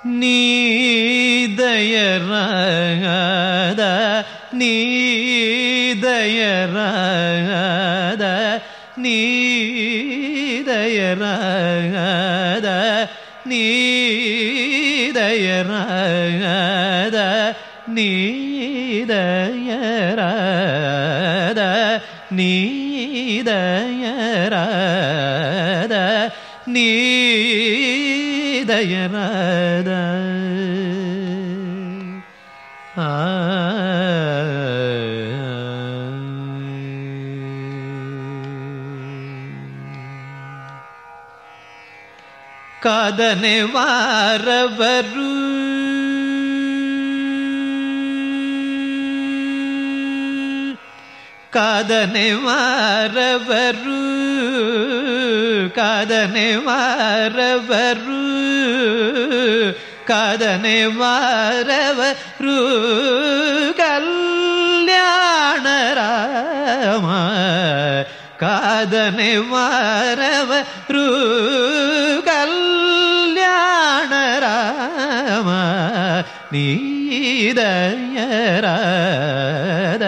நீதயராத நீதயராத நீதயராத நீதயராத நீதயராத நீதயராத நீதயராத ಕಾದನೆ ವಾರವರು ಕಾದನೆ ವಾರವರು ಕಾದನೆ ವಾರವರು ಕಾದನೆ ವಾರವರು ಕಲ್ಯಾಣ ರಾಮ ಕಾದನೆ ವಾರವರು ಕಲ್ಯಾಣ ರಾಮ ನೀದಯರಾದ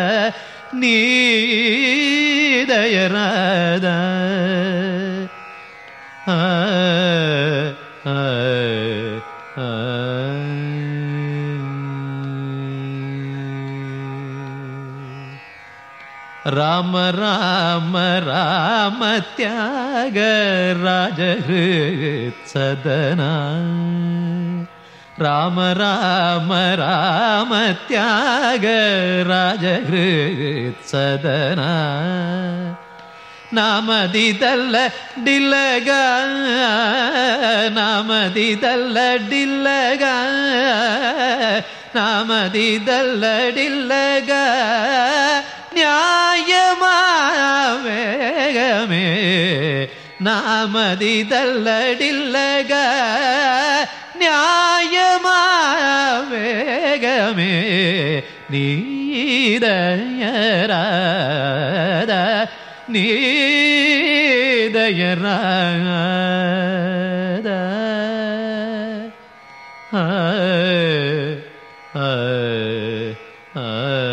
ನೀದಯರಾದ ರಾಮ ರಾಮ ರಾಮ ತ್ಯಾಗ ರಾಜಹೃತ್ ಸದನ ರಾಮ ರಾಮ ರಾಮ ತ್ಯಾಗ ರಾಜಹೃತ್ ಸದನ ನಾಮದಿದಲ್ಲ ಡಿಲ್ಲಗ ನಾಮದಿದಲ್ಲ ಡಿಲ್ಲಗ ನಾಮದಿದಲ್ಲ ಡಿಲ್ಲಗ ನ್ಯಾಯಮಾವೇಗಮೇ ನಾಮದಿದಲ್ಲಡಿಲ್ಲಗ ನ್ಯಾಯಮಾವೇಗಮೇ ನೀದಯರಾದ ನೀದಯರಾದ ಆ